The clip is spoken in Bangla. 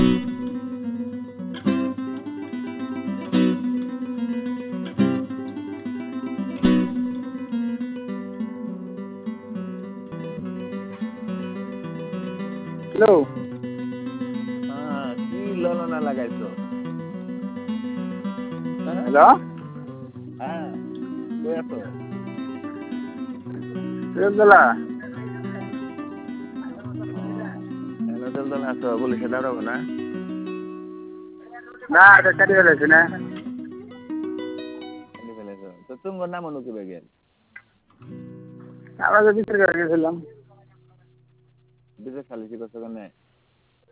হ্যালো। কি ললনা লাগাইছো? হ্যালো। হ্যাঁ, কই আছো? সিরাজদৌল্লা। দলদলে আছো, পুলিশে দাঁড়াবো না? না এটা কাটি ফেলেছি না। কেটে ফেলেছো তো তোমার নাম অনুকি বেগের আমরা তো বিচার করে গেছিলাম। বিদেশ খালি কি করছো কেন?